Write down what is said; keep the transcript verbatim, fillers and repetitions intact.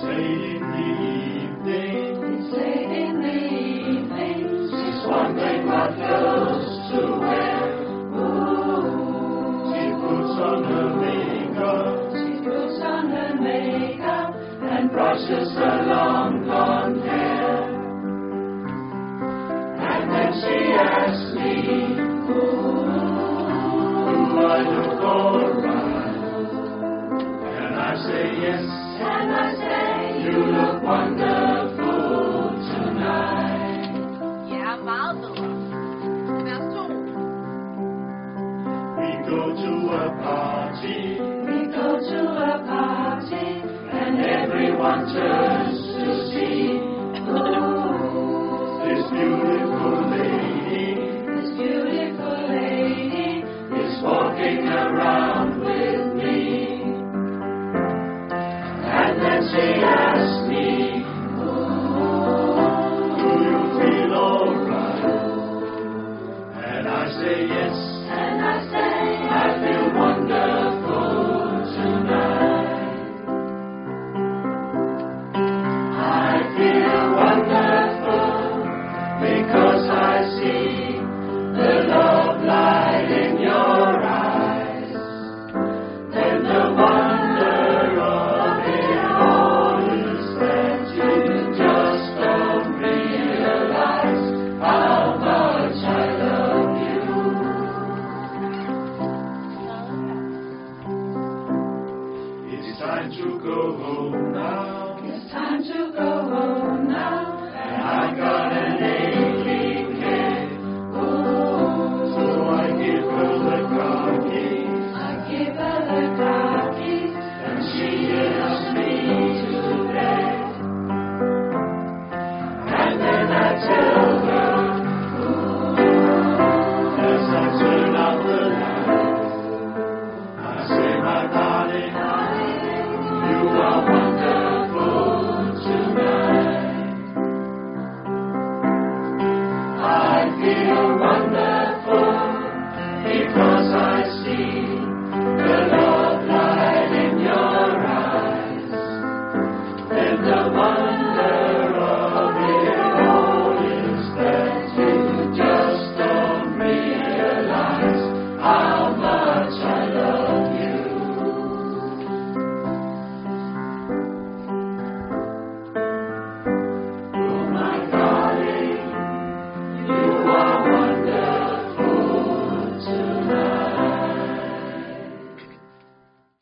late in the evening. It's late in the evening. She's wondering what clothes to wear. Ooh. She puts on her makeup. She puts on her makeup And brushes her long blonde hair. And then she asks me, do I look alright? And I say yes. and I say, You look wonderful tonight. Yeah, marvelous. Merci. We go to a party. we go to a party, And everyone turns to see this beautiful lady this beautiful lady is walking around with me. And then she asks me, do you feel alright? And I say yes. and I say, I feel wonderful tonight. I feel wonderful because I see the love light in your eyes. Then the wonder of it all is that you just don't realize how much I love you. It's time to go home now.